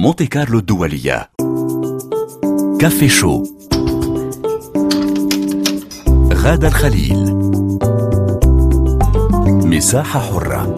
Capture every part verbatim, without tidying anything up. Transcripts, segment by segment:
مونتي كارلو الدولية. كافي شو. غادة الخليل. مساحة حرة.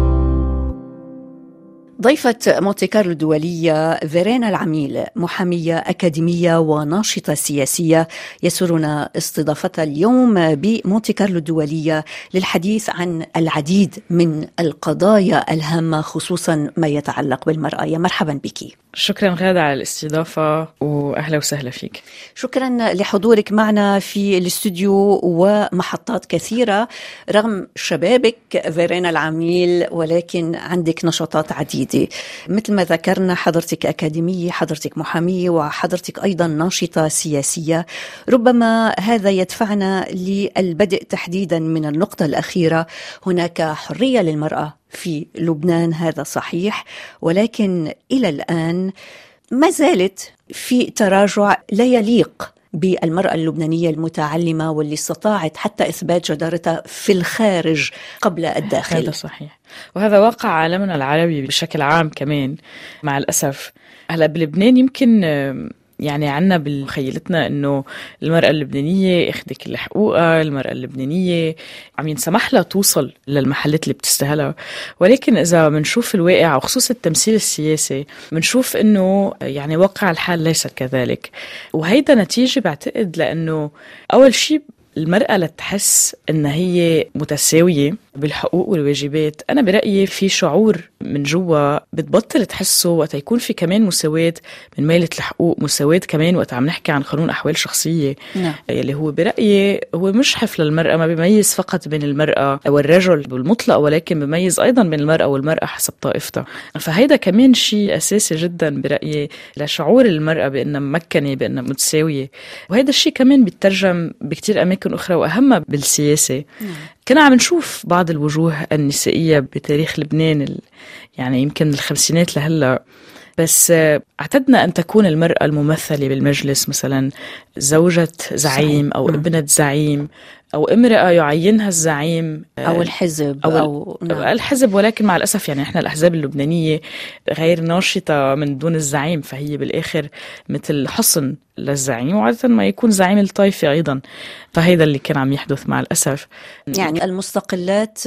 ضيفة مونتي كارلو الدولية فيرينا العميل، محامية أكاديمية وناشطة سياسية، يسرنا استضافتها اليوم بمونتي كارلو الدولية للحديث عن العديد من القضايا الهامة، خصوصا ما يتعلق بالمرأة. يا مرحبا بك. شكرا غادة على الاستضافة وأهلا وسهلا فيك. شكرا لحضورك معنا في الاستوديو ومحطات كثيرة. رغم شبابك فيرينا العميل، ولكن عندك نشاطات عديدة، مثل ما ذكرنا حضرتك أكاديمية، حضرتك محامية، وحضرتك أيضا ناشطة سياسية. ربما هذا يدفعنا للبدء تحديدا من النقطة الأخيرة. هناك حرية للمرأة في لبنان، هذا صحيح، ولكن إلى الآن ما زالت في تراجع لا يليق بالمرأة اللبنانية المتعلمة واللي استطاعت حتى إثبات جدارتها في الخارج قبل الداخل. هذا صحيح، وهذا واقع عالمنا العربي بشكل عام كمان مع الأسف. هلا بلبنان يمكن يعني عنا بمخيلتنا انه المرأة اللبنانية اخذ كل حقوقها، المرأة اللبنانية عم ينسمح لها توصل للمحلات اللي بتستاهلها، ولكن اذا منشوف الواقع وخصوص التمثيل السياسي منشوف انه يعني واقع الحال ليس كذلك. وهيدا نتيجة بعتقد لانه اول شيء المرأة لتحس ان هي متساوية بالحقوق والواجبات، أنا برأيي في شعور من جوا بتبطل تحسه وقت يكون في كمان مساواة من ميلة الحقوق، مساواة كمان وقت عم نحكي عن قانون أحوال شخصية نعم. اللي هو برأيي هو مشحف للمرأة، ما بيميز فقط بين المرأة والرجل بالمطلق، ولكن بيميز أيضا بين المرأة والمرأة حسب طائفتها. فهيدا كمان شيء أساسي جدا برأيي لشعور المرأة بأنها ممكنة، بأنها متساوية. وهذا الشيء كمان بيترجم بكتير أماكن أخرى وأهمها بالسياسة. نعم. كنا عم نشوف بعض الوجوه النسائية بتاريخ لبنان يعني يمكن الخمسينات لهلا، بس اعتدنا أن تكون المرأة الممثلة بالمجلس مثلا زوجة زعيم أو ابنة زعيم أو امرأة يعينها الزعيم أو الحزب أو, أو نعم. الحزب. ولكن مع الأسف يعني إحنا الأحزاب اللبنانية غير ناشطة من دون الزعيم، فهي بالآخر مثل حصن للزعيم، وعادة ما يكون زعيم الطائفة أيضا. فهيدا اللي كان عم يحدث مع الأسف. يعني المستقلات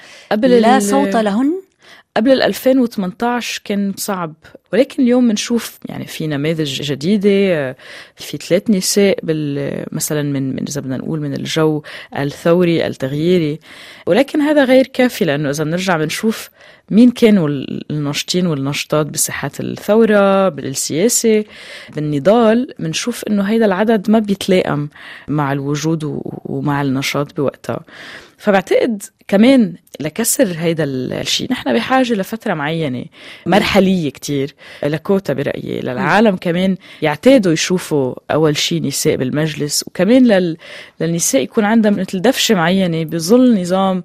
قبل لا صوت لهن قبل ألفين وثمانية عشر كان صعب، ولكن اليوم بنشوف يعني في نماذج جديدة، في ثلاث نساء مثلا من من إذا بدنا نقول من الجو الثوري التغييري، ولكن هذا غير كافي، لأنه إذا نرجع بنشوف مين كانوا الناشطين والناشطات بساحات الثورة بالسياسة بالنضال، بنشوف إنه هيدا العدد ما بيتلائم مع الوجود ومع النشاط بوقتها. فبعتقد كمان لكسر هيدا الشيء نحن بحاجة لفترة معينة مرحلية كتير لكوتا برأيي للعالم كمان يعتادوا يشوفوا أول شيء نساء بالمجلس، وكمان لل... للنساء يكون عندها مثل دفشة معينة بظل نظام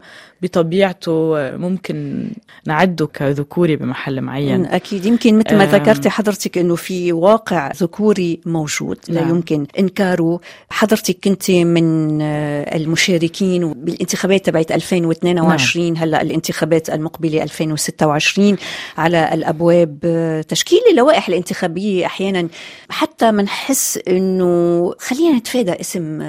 بطبيعته ممكن نعده كذكوري بمحل معين. أكيد يمكن مثل ما ذكرتي حضرتك أنه في واقع ذكوري موجود لا نعم. يمكن إنكاره. حضرتك كنت من المشاركين بالانتخابات تبعت ألفين واثنين وعشرين نعم. هلأ الانتخابات المقبلة ألفين وستة وعشرين على الأبواب. تشكيل اللوائح الانتخابية أحيانا حتى منحس أنه خلينا نتفادى اسم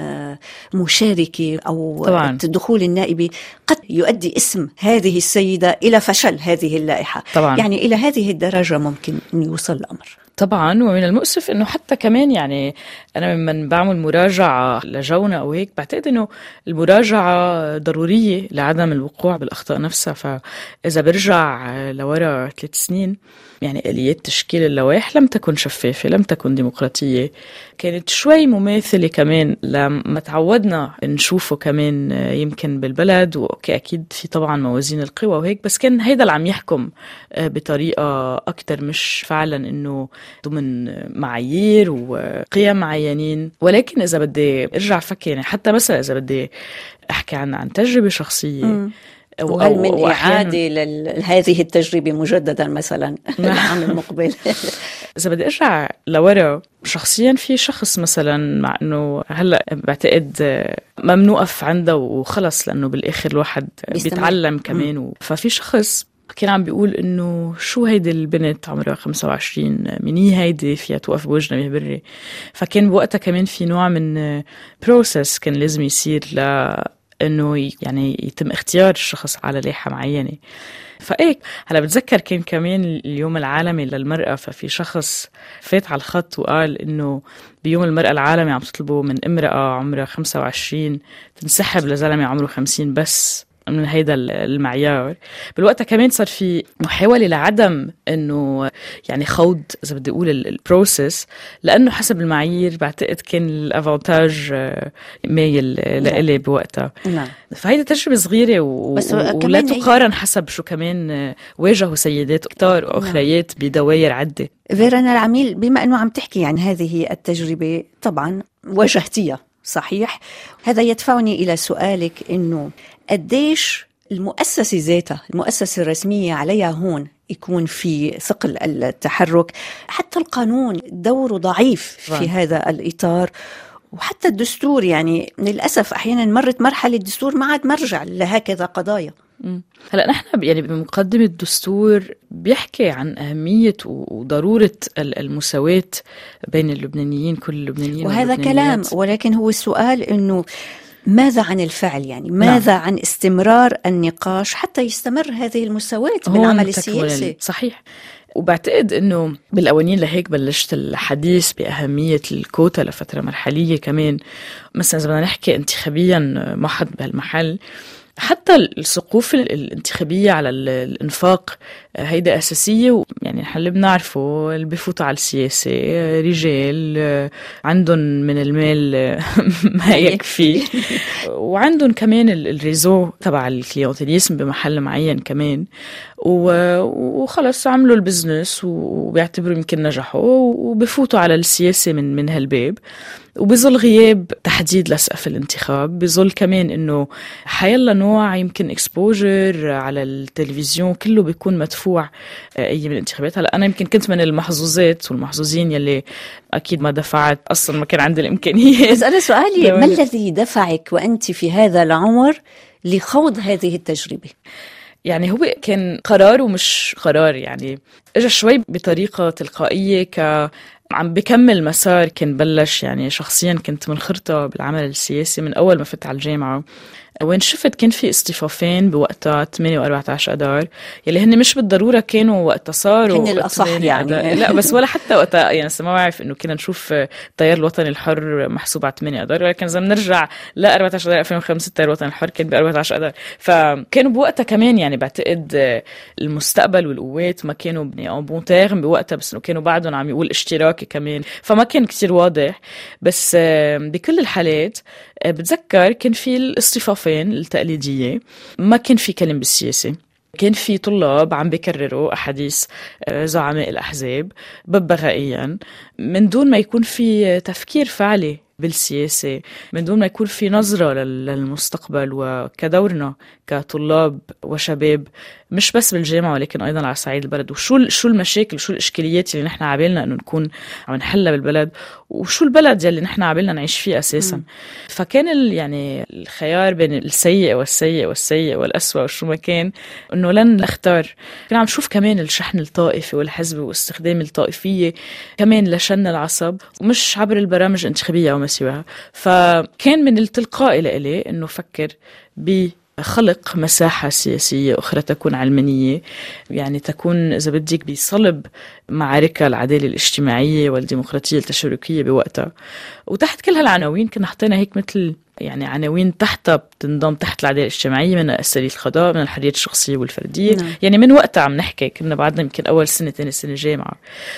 مشاركة أو طبعاً. الدخول النائبي قد يؤدي اسم هذه السيدة إلى فشل هذه اللائحة طبعاً. يعني إلى هذه الدرجة ممكن أن يوصل الأمر. طبعا، ومن المؤسف انه حتى كمان يعني انا من بعمل مراجعه لجونا او هيك بعتقد انه المراجعه ضروريه لعدم الوقوع بالاخطاء نفسها. فاذا برجع لورا ثلاث سنين يعني اليات تشكيل اللوائح لم تكن شفافه، لم تكن ديمقراطيه، كانت شوي مماثله كمان لما تعودنا نشوفه كمان يمكن بالبلد. واوكي اكيد في طبعا موازين القوى وهيك، بس كان هيدا اللي عم يحكم بطريقه اكتر، مش فعلا انه ضمن معايير وقيم معينين. ولكن إذا بدي أرجع فكر يعني حتى مثلا إذا بدي أحكي عن عن تجربة شخصية م. وهل من إعادة لهذه التجربة مجددا مثلا العام المقبل؟ إذا بدي أرجع لورا شخصيا في شخص مثلا مع أنه هلأ بعتقد ما منوقف عنده وخلص، لأنه بالآخر الواحد بيتعلم كمان و... ففي شخص كان عم بيقول إنه شو هيدي البنت عمرها خمسة وعشرين، مين هي هيدي فيها توقف بوجنا مهبري. فكان بوقتها كمان في نوع من بروسس كان لازم يصير لأنه يعني يتم اختيار الشخص على لائحة معينة. فايك هلا بتذكر كان كمان اليوم العالمي للمرأة، ففي شخص فات على الخط وقال إنه بيوم المرأة العالمي عم تطلبوا من امرأة عمرها خمسة وعشرين تنسحب لزلمة عمره خمسين بس من هيدا المعيار. بالوقت كمان صار في محاولة لعدم انه يعني خوض اذا بدي اقول البروسيس، لانه حسب المعايير بعتقد كان الافانتاج مايل لإلي بوقتها. نعم. فهيدا تجربة صغيرة و... ولا تقارن حسب شو كمان واجهوا سيدات كتار واخريات بدوائر عدة. فيرانا العميل، بما انه عم تحكي عن هذه التجربة طبعا واجهتيها صحيح، هذا يدفعني إلى سؤالك إنه قديش المؤسسة ذاتها، المؤسسة الرسمية عليها هون يكون في ثقل التحرك، حتى القانون دوره ضعيف في هذا الإطار، وحتى الدستور يعني للأسف أحيانا مرت مرحلة الدستور ما عاد مرجع لهكذا قضايا. هلا نحن يعني بمقدمة الدستور بيحكي عن أهمية وضرورة المساواة بين اللبنانيين، كل اللبنانيين وهذا كلام، ولكن هو السؤال إنه ماذا عن الفعل؟ يعني ماذا نعم. عن استمرار النقاش حتى يستمر هذه المساواة بالعمل السياسي؟ صحيح. وبعتقد انه بالاوانين لهيك بلشت الحديث باهميه الكوتا لفتره مرحليه كمان. مثلا اذا بدنا نحكي انتخابيا ما حد بهالمحل، حتى السقوف الانتخابية على الانفاق هيدا أساسية. يعني نحن اللي بنعرفه اللي بفوتوا على السياسة رجال عندهم من المال ما يكفي، وعندهم كمان الريزو تبع الكليونتيليزم بمحل معين كمان، وخلص عملوا البزنس وبيعتبروا يمكن نجحوا وبفوتوا على السياسة من من هالباب. وبظل غياب تحديد لسقف الانتخاب، بظل كمان انه حيلا نوع يمكن اكسبوجر على التلفزيون كله بيكون مدفوع اي من الانتخابات. هلا انا يمكن كنت من المحظوظات والمحظوظين يلي اكيد ما دفعت، اصلا ما كان عندي الامكانيه. بس انا سؤالي ما الذي دفعك وانت في هذا العمر لخوض هذه التجربه؟ يعني هو كان قرار ومش قرار، يعني اجى شوي بطريقه تلقائيه ك عم بكمل مسار كان بلش. يعني شخصيا كنت منخرطة بالعمل السياسي من أول ما فت على الجامعة، وين شفت كان في اصطفافين بوقتها ثمانية وأربعة عشر أدار يلي هن مش بالضرورة كانوا وقتها صاروا هن الأصح يعني لا بس ولا حتى وقتها يعني ما بعرف إنه كنا نشوف التيار الوطني الحر محسوب على ثمانية أدار، ولكن إذا بنرجع ل أربعة عشر أدار ألفين وخمسة التيار الوطني الحر كان ب أربعة عشر أدار. فكانوا بوقتها كمان يعني بعتقد المستقبل والقوات ما كانوا بني أن بون تيرم بوقتها، بس إنه كانوا بعدهم عم يقول اشتراكي كمان، فما كان كتير واضح. بس بكل الحالات بتذكر كان في الاصطفافين التقليدية، ما كان في كلام بالسياسة، كان في طلاب عم بيكرروا أحاديث زعماء الأحزاب ببغائيا من دون ما يكون في تفكير فعلي بالسياسة، من دون ما يكون في نظرة للمستقبل وكدورنا كطلاب وشباب مش بس بالجامعة ولكن أيضا على صعيد البلد، وشو شو المشاكل وشو الإشكاليات اللي نحن عابلنا إنه نكون عم نحلها بالبلد، وشو البلد اللي نحن عابلنا نعيش فيه أساسا. م. فكان ال يعني الخيار بين السيء والسيء والسيء والأسوأ وشو ما كان إنه لن نختار. كنا عم شوف كمان الشحن الطائفي والحزب واستخدام الطائفية كمان لشن العصب، ومش عبر البرامج الانتخابية أو ما سواها. فكان من التلقاء لإلي إنه فكر ب خلق مساحة سياسية أخرى تكون علمانية، يعني تكون إذا بدك بصلب معارك العدالة الاجتماعية والديمقراطية التشاركية بوقتها. وتحت كل هالعناوين كنا حطينا هيك مثل يعني عناوين تحتها بتنضم تحت العدالة الاجتماعية، من أساليب القضاء، من الحريات الشخصية والفردية. نعم. يعني من وقتها عم نحكي، كنا بعدنا يمكن أول سنة تاني سنة جامعة.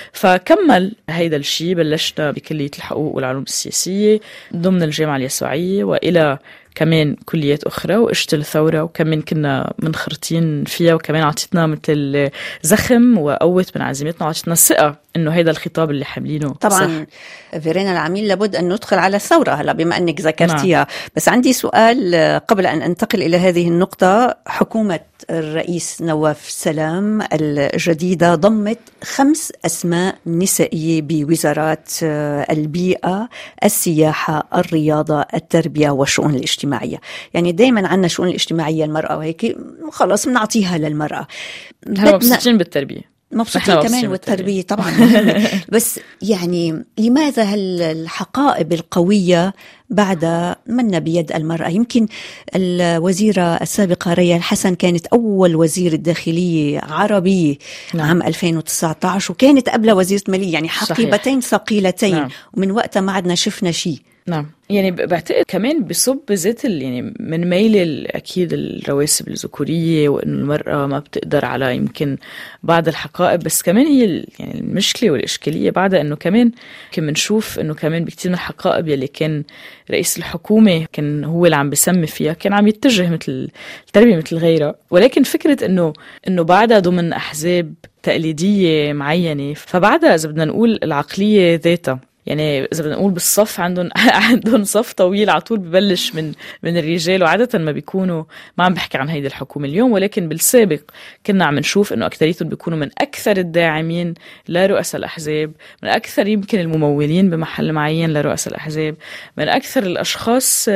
فكمل هيدا الشيء، بلشنا بكلية الحقوق والعلوم السياسية ضمن الجامعة اليسوعية، وإلى كمان كليات أخرى، وإجت الثورة وكمان كنا منخرطين فيها، وكمان عطيتنا مثل زخم وقوت من عزيمتنا وعطيتنا ثقة إنه هيدا الخطاب اللي حاملينه طبعا صح. فيرينا العميل لابد أن ندخل على الثورة هلا بما أنك ذكرتيها. نعم. بس عندي سؤال قبل أن أنتقل إلى هذه النقطة. حكومة الرئيس نواف سلام الجديدة ضمت خمس أسماء نسائية بوزارات البيئة، السياحة، الرياضة، التربية والشؤون الاجتماعية. يعني دايما عنا شؤون الاجتماعية المرأة وهيك خلاص بنعطيها للمرأة. هلا مبسوطين بالتربية، مبسوطين كمان والتربية طبعا. بس يعني لماذا هالحقائب القوية بعد من بيد المرأة؟ يمكن الوزيرة السابقة ريا الحسن كانت أول وزير الداخلية عربي. نعم. عام ألفين وتسعة عشر، وكانت قبل وزيرة مالية، يعني حقيبتين ثقيلتين. نعم. ومن وقتها ما عدنا شفنا شيء. نعم. يعني بعتقد كمان بصب ذات يعني من ميل أكيد الرواسب الذكورية، وإنه المرأة ما بتقدر على يمكن بعض الحقائب. بس كمان هي يعني المشكلة والإشكالية بعدها إنه كمان كم نشوف إنه كمان بكتير من الحقائب يلي كان رئيس الحكومة كان هو اللي عم بيسمي فيها كان عم يتجه مثل التربية مثل غيرها. ولكن فكرة إنه إنه بعدها ضمن أحزاب تقليدية معينة، فبعدها إذا بدنا نقول العقلية ذاتها، يعني إذا بدنا نقول بالصف عندهم عندهم صف طويل على طول ببلش من من الرجال، وعادة ما بيكونوا ما عم بحكي عن هيدي الحكومة اليوم، ولكن بالسابق كنا عم نشوف إنه أكثريتهم بيكونوا من أكثر الداعمين لرؤساء الأحزاب، من أكثر يمكن الممولين بمحل معين لرؤساء الأحزاب، من أكثر الأشخاص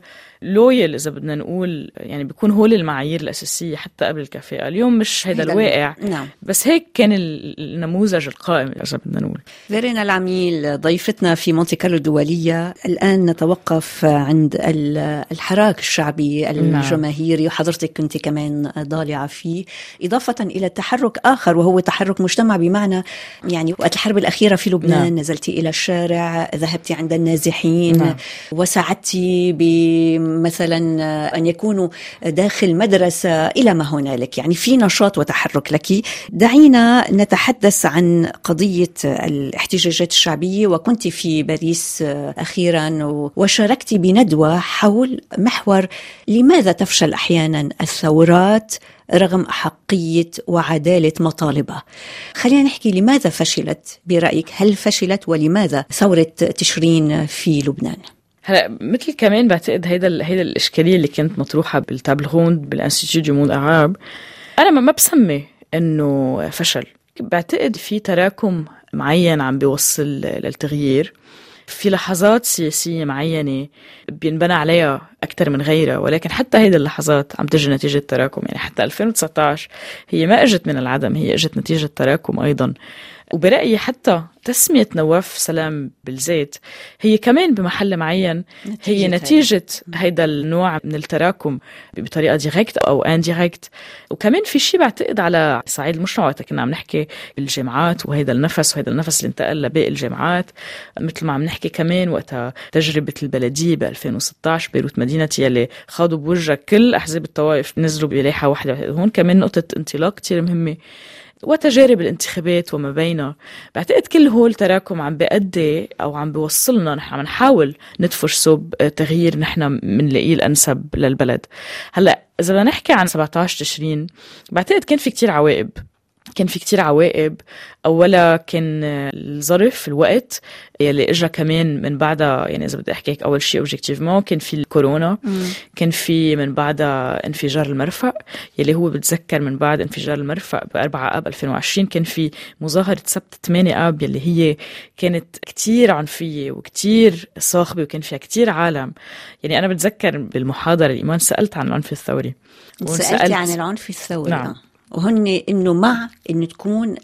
لويل إذا بدنا نقول، يعني بيكون هول المعايير الأساسية حتى قبل الكفاءة. اليوم مش هيدا الواقع. نعم. بس هيك كان النموذج القائم إذا بدنا نقول. فيرينا العميل ضيفتنا في مونتي كارلو الدولية. الآن نتوقف عند الحراك الشعبي الجماهيري. نعم. وحضرتك كنت كمان ضالعة فيه، إضافة إلى تحرك آخر وهو تحرك مجتمع، بمعنى يعني وقت الحرب الأخيرة في لبنان. نعم. نزلتي إلى الشارع، ذهبتي عند النازحين. نعم. وساعدتي ب مثلا أن يكونوا داخل مدرسة إلى ما هنالك، يعني في نشاط وتحرك لك. دعينا نتحدث عن قضية الاحتجاجات الشعبية، وكنت في باريس أخيرا وشاركت بندوة حول محور لماذا تفشل أحيانا الثورات رغم أحقية وعدالة مطالبها. خلينا نحكي لماذا فشلت برأيك، هل فشلت ولماذا ثورة تشرين في لبنان؟ هلا مثل كمان بعتقد هيدا هيدا الإشكالية اللي كانت مطروحة بالتابل روند بالانستيتيو دو موند عرب، أنا ما بسمي إنه فشل. بعتقد في تراكم معين عم بيوصل للتغيير، في لحظات سياسية معينة بينبنى عليها أكتر من غيرها، ولكن حتى هيدا اللحظات عم تجي نتيجة تراكم. يعني حتى ألفين وتسعة عشر هي ما اجت من العدم، هي اجت نتيجة تراكم أيضا. وبرأيي حتى تسمية نواف سلام بالذات هي كمان بمحل معين هي نتيجة هيدا النوع من التراكم بطريقة ديريكت أو انديريكت. وكمان في شيء بعتقد على صعيد المجتمع، وقت كنا عم نحكي بالجامعات وهيدا النفس وهيدا النفس اللي انتقل لباقي الجامعات، مثل ما عم نحكي كمان وقت تجربة البلدية ب ألفين وستة عشر بيروت مدينتي اللي خاضوا بوجه كل أحزاب الطوائف نزلوا بلايحة واحدة. هون كمان نقطة انطلاق كتير مهمة، وتجارب الانتخابات وما بينها. بعتقد كل هول تراكم عم بيأدي أو عم بيوصلنا نحن عم نحاول ندفش صوب تغيير نحن منلاقيه الأنسب للبلد. هلأ إذا بدنا نحكي عن سبعة عشر تشرين، بعتقد كان في كتير عوائب كان في كتير عوائب. أولا كان الظرف الوقت يلي إجا كمان من بعدها، يعني إذا بدي أحكيك أول شيء أوبجيكتيفمون كان في الكورونا. مم. كان في من بعدها انفجار المرفأ يلي هو بتذكر من بعد انفجار المرفأ بأربعة آب ألفين وعشرين كان في مظاهرة سبت ثمانية آب يلي هي كانت كتير عنفية وكتير صاخبة وكان فيها كتير عالم. يعني أنا بتذكر بالمحاضرة الإيمان سألت عن العنف الثوري. سألت عن العنف الثوري. نعم. وهن إنه مع إنه تكون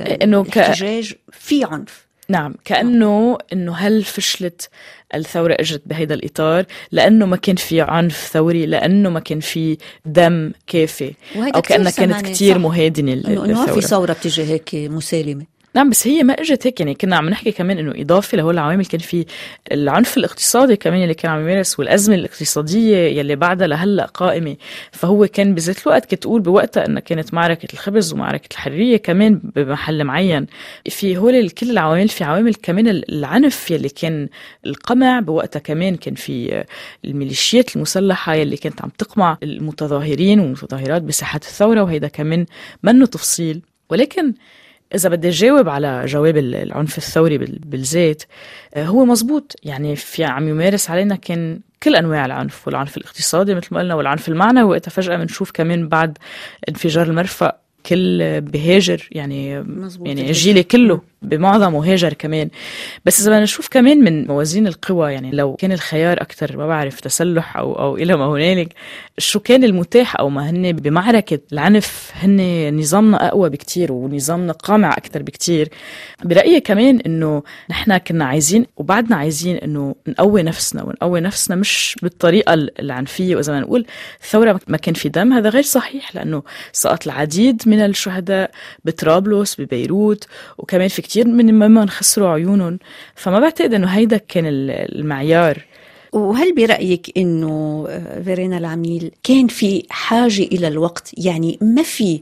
الاحتجاج ك... في عنف. نعم، كأنه إنه هل فشلت الثورة أجرت بهذا الإطار لأنه ما كان في عنف ثوري، لأنه ما كان في دم كافي، أو كأنها كانت كتير مهادنة الثورة. إنه في ثورة بتيجي هيك مسالمة. نعم، بس هي ما اجت هيك. يعني كنا عم نحكي كمان انه اضافه لهول العوامل كان في العنف الاقتصادي كمان اللي كان عم يمارس، والازمه الاقتصاديه يلي بعدها لهلا قائمه. فهو كان بذات الوقت كتقول بوقتها انها كانت معركه الخبز ومعركه الحريه كمان بمحل معين. في هول كل العوامل، في عوامل كمان العنف يلي كان القمع بوقتها، كمان كان في الميليشيات المسلحه يلي كانت عم تقمع المتظاهرين والمتظاهرات بساحات الثوره، وهيدا كمان منه تفصيل. ولكن إذا بدي أجاوب على جواب العنف الثوري بالذات، هو مزبوط. يعني في عم يمارس علينا كان كل أنواع العنف، والعنف الاقتصادي مثل ما قلنا، والعنف المعنوي. وقتها فجأة بنشوف كمان بعد انفجار المرفأ كل بهاجر، يعني يعني جيلي كله بمعظمه هاجر كمان. بس إذا بدنا نشوف كمان من موازين القوى، يعني لو كان الخيار أكتر ما بعرف تسلح أو أو إلى ما هنالك، شو كان المتاح أو ما هن بمعركة العنف؟ هن نظامنا أقوى بكتير ونظامنا قامع أكتر بكتير. برأيي كمان إنه نحنا كنا عايزين وبعدنا عايزين إنه نقوي نفسنا ونقوي نفسنا مش بالطريقة العنفية. وإذا ما نقول الثورة ما كان في دم، هذا غير صحيح، لأنه سقط العديد من الشهداء بطرابلس ببيروت، وكمان في كتير من ممن خسروا عيونهم. فما بعتقد انه هيدا كان المعيار. وهل برأيك انه فيرينا العميل كان في حاجة الى الوقت؟ يعني ما في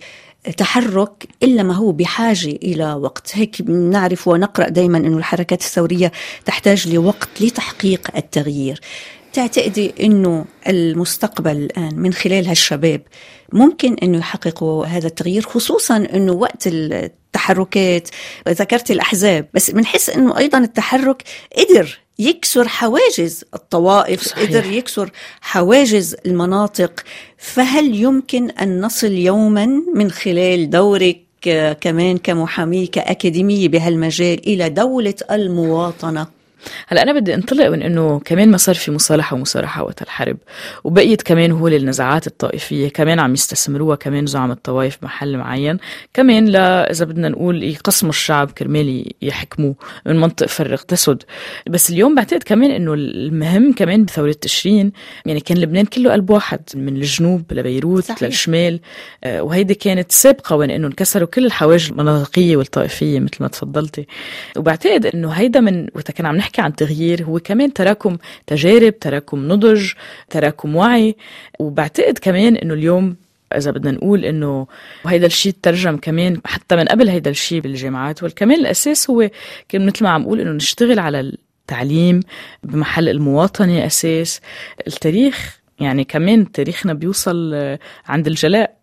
تحرك إلا ما هو بحاجة إلى وقت. هيك نعرف ونقرأ دايما أنه الحركات الثورية تحتاج لوقت لتحقيق التغيير. تعتقدي أنه المستقبل الآن من خلال هالشباب ممكن أنه يحققوا هذا التغيير، خصوصا أنه وقت التحركات ذكرت الأحزاب، بس بنحس أنه أيضا التحرك قدر يكسر حواجز الطوائف، صحيح. قدر يكسر حواجز المناطق. فهل يمكن أن نصل يوما من خلال دورك كمان كمحامية كأكاديمية بهالمجال إلى دولة المواطنة؟ هلا أنا بدي انطلق من إنه كمان ما صار في مصالحة ومصارحة وقت الحرب، وبقيت كمان هو للنزاعات الطائفية كمان عم يستثمروها كمان زعم الطوائف محل معين، كمان لا إذا بدنا نقول يقسموا الشعب كرمال يحكموا من منطق فرق تسد. بس اليوم بعتقد كمان إنه المهم كمان بثورة تشرين، يعني كان لبنان كله قلب واحد من الجنوب لبيروت، صحيح. للشمال، وهيدي كانت سابقة وين إنه انكسروا كل الحواجز المناطقية والطائفية مثل ما تفضلتي. وبعتقد إنه هيدا من وقت كان عم نحكي عن تغيير هو كمان تراكم تجارب، تراكم نضج، تراكم وعي. وبعتقد كمان انه اليوم إذا بدنا نقول إنه هيدا الشيء ترجم كمان حتى من قبل هيدا الشيء بالجامعات، والكمان الأساس هو كان مثل ما عم نقول إنه نشتغل على التعليم بمحل المواطنة أساس. التاريخ يعني كمان تاريخنا بيوصل عند الجلاء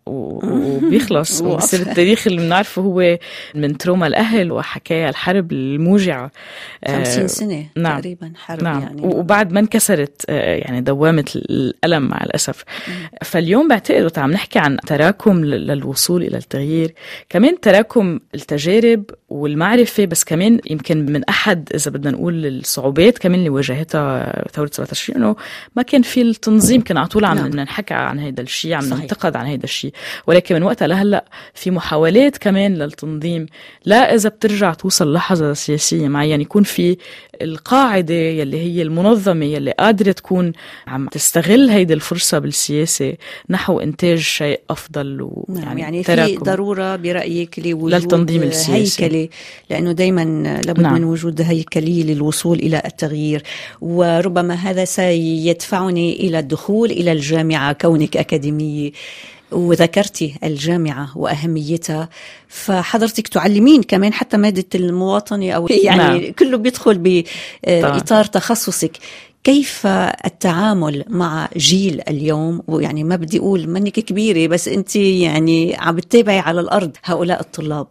وبيخلص وبصير التاريخ اللي بنعرفه هو من تروما الأهل وحكاية الحرب الموجعة خمسين سنة نعم. تقريبا حرب نعم. يعني وبعد ما انكسرت يعني دوامة الألم مع الأسف. فاليوم بعتقد وقت عم نحكي عن تراكم للوصول إلى التغيير، كمان تراكم التجارب والمعرفة، بس كمان يمكن من أحد إذا بدنا نقول الصعوبات كمان اللي واجهتها ثورة سبعة عشر إنه ما كان في التنظيم. كنا عطول عم نعم. نحكي عن هيدا الشيء، عم ننتقد عن هيدا الشيء، ولكن من وقتها لهلا في محاولات كمان للتنظيم. لا إذا بترجع توصل لحظة سياسية معينة يكون في القاعدة يلي هي المنظمة يلي قادرة تكون عم تستغل هيدا الفرصة بالسياسة نحو إنتاج شيء أفضل. نعم. يعني في ضرورة برأيك لوجود هيكلة، لأنه دايما لابد نعم. من وجود هيكلة للوصول إلى التغيير. وربما هذا سيدفعني إلى الدخول إلى الجامعة كونك أكاديمية، وذكرتي الجامعة وأهميتها، فحضرتك تعلمين كمان حتى مادة المواطنة أو يعني نعم. كله بيدخل بإطار تخصصك. كيف التعامل مع جيل اليوم؟ ويعني ما بدي أقول منك كبيرة، بس أنت يعني عم بتتابعي على الأرض هؤلاء الطلاب.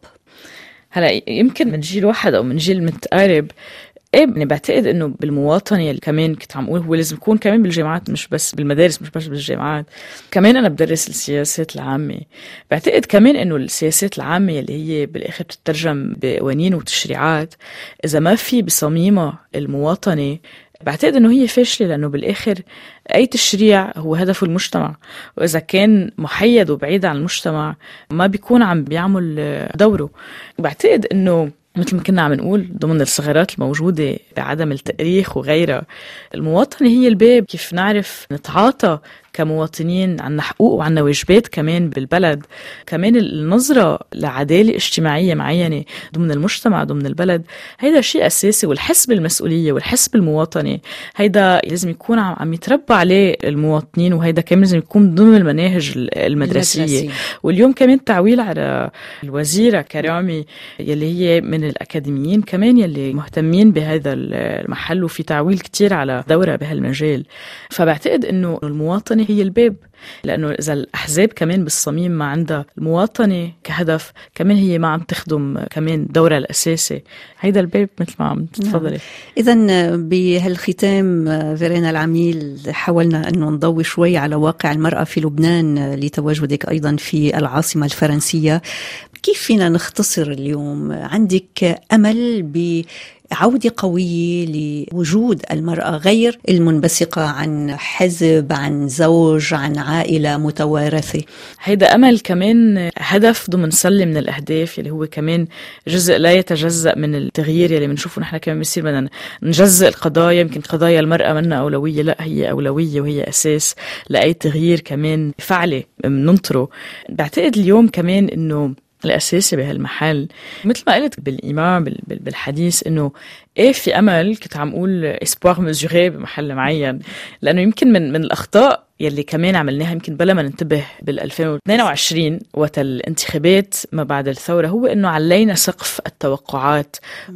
هلا يمكن من جيل واحد أو من جيل متقارب. ايه يعني بعتقد انه بالمواطنه اللي كمان كنت عم اقول هو لازم يكون كمان بالجامعات، مش بس بالمدارس، مش بس بالجامعات. كمان انا بدرس السياسات العامه. بعتقد كمان انه السياسات العامه اللي هي بالاخر بتترجم بقوانين وتشريعات، اذا ما في بصميمها المواطنه بعتقد انه هي فاشله، لانه بالاخر اي تشريع هو هدفه المجتمع، واذا كان محيد وبعيد عن المجتمع ما بيكون عم بيعمل دوره. بعتقد انه مثل ما كنا عم نقول ضمن الثغرات الموجودة بعدم التأريخ وغيرها، المواطنة هي الباب كيف نعرف نتعاطى كمواطنين، عنا حقوق وعنا واجبات كمان بالبلد. كمان النظرة لعدالة اجتماعية معينة ضمن المجتمع ضمن البلد، هيدا شيء أساسي. والحس بالمسؤولية والحس بالمواطنة هيدا لازم يكون عم, عم يتربى عليه المواطنين، وهيدا كمان لازم يكون ضمن المناهج المدرسية. المدرسية. واليوم كمان تعويل على الوزيرة كرامي يلي هي من الأكاديميين كمان يلي مهتمين بهذا المحل، وفي تعويل كتير على دورة بهالمجال. فبعتقد إنه المواطنة هي الباب لأنه إذا الأحزاب كمان بالصميم ما عندها المواطنة كهدف، كمان هي ما عم تخدم كمان دورها الأساسي. هيدا الباب مثل ما عم تتفضلي. إذن بهالختام فيرينا العميل حاولنا أن نضوي شوي على واقع المرأة في لبنان لتواجدك أيضا في العاصمة الفرنسية. كيف فينا نختصر اليوم؟ عندك أمل بعودة قوية لوجود المرأة غير المنبثقة عن حزب، عن زوج، عن عائلة متوارثة؟ هيدا أمل كمان هدف ضمن سلة من الأهداف اللي هو كمان جزء لا يتجزأ من التغيير اللي بنشوفه نحن كمان بيصير. بدنا نجزء القضايا، يمكن قضايا المرأة منا أولوية، لا هي أولوية وهي أساس لأي تغيير كمان فعلي ننطره. بعتقد اليوم كمان إنه الأساسي بهالمحل مثل ما قلت بالإيمان بالحديث إنه إيه في أمل. كنت عم أقول إسبوار مزوري بمحل معين، لأنه يمكن من من الأخطاء يلي كمان عملناها يمكن بلا ما ننتبه بال2022 وقت الانتخابات ما بعد الثورة، هو إنه علينا سقف التوقعات.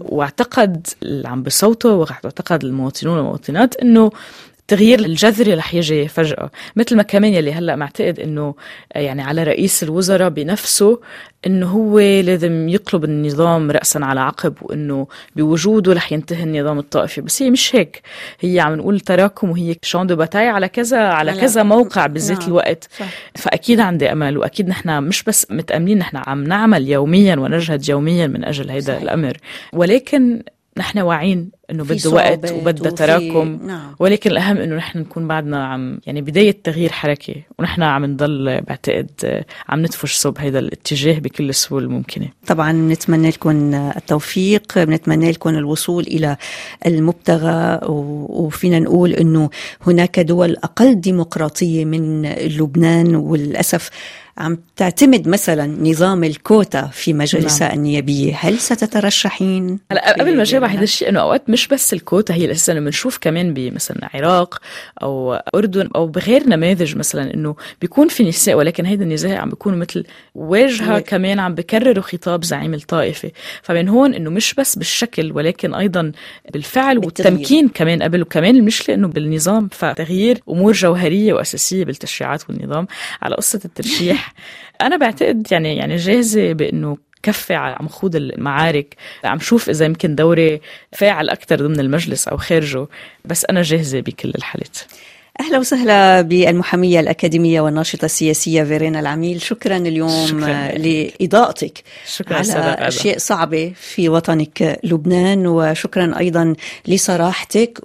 واعتقد اللي عم بصوته واعتقد المواطنون والمواطنات إنه التغيير الجذري رح يجي فجأة، مثل ما كمان يلي هلأ معتقد إنه يعني على رئيس الوزراء بنفسه إنه هو لازم يقلب النظام رأسا على عقب، وإنه بوجوده رح ينتهي النظام الطائفي. بس هي مش هيك، هي عم نقول تراكم، وهي شان دو باتاي على كذا على كذا موقع بذات نعم. الوقت صح. فأكيد عندي أمل، وأكيد نحن مش بس متأملين، نحن عم نعمل يوميا ونجهد يوميا من أجل هذا الأمر، ولكن نحن واعين انه بده وقت وبده تراكم نعم. ولكن الاهم انه نحن نكون بعدنا عم يعني بدايه تغيير حركي، ونحن عم نضل بعتقد عم ندفش صوب هذا الاتجاه بكل السهوله الممكنه. طبعا نتمنى لكم التوفيق، بنتمنى لكم الوصول الى المبتغى، وفينا نقول انه هناك دول اقل ديمقراطيه من لبنان وللاسف عم تعتمد مثلا نظام الكوتا في مجالسها نعم. النيابية. هل ستترشحين؟ هلا قبل ما أجاوب على هذا الشيء، إنه أوقات مش بس الكوتا هي الأساس، إنه بنشوف كمان بمثلا العراق أو أردن أو بغير نماذج مثلا إنه بيكون في نساء، ولكن هيدا النساء عم بيكونوا مثل واجهة كمان عم بكرروا خطاب زعيم الطائفة. فمن هون إنه مش بس بالشكل ولكن أيضا بالفعل والتمكين كمان قبل، وكمان المشكلة إنه بالنظام. فتغيير أمور جوهرية وأساسية بالتشريعات والنظام. على قصة الترشيح أنا بعتقد يعني يعني جاهزة بأنه كفي عم خوض المعارك، عم شوف إذا يمكن دوري فاعل أكتر ضمن المجلس أو خارجه، بس أنا جاهزة بكل الحالات. أهلا وسهلا بالمحامية الأكاديمية والناشطة السياسية فيرينا العميل. شكرا اليوم شكرا لإضاءتك شكرا على أشياء صعبة في وطنك لبنان، وشكرا أيضا لصراحتك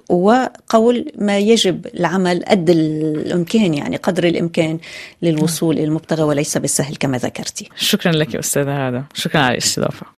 وقول ما يجب العمل قد الإمكان، يعني قدر الإمكان للوصول إلى المبتغى، وليس بالسهل كما ذكرتي. شكرا لك أستاذة هذا، شكرا على الاستضافة.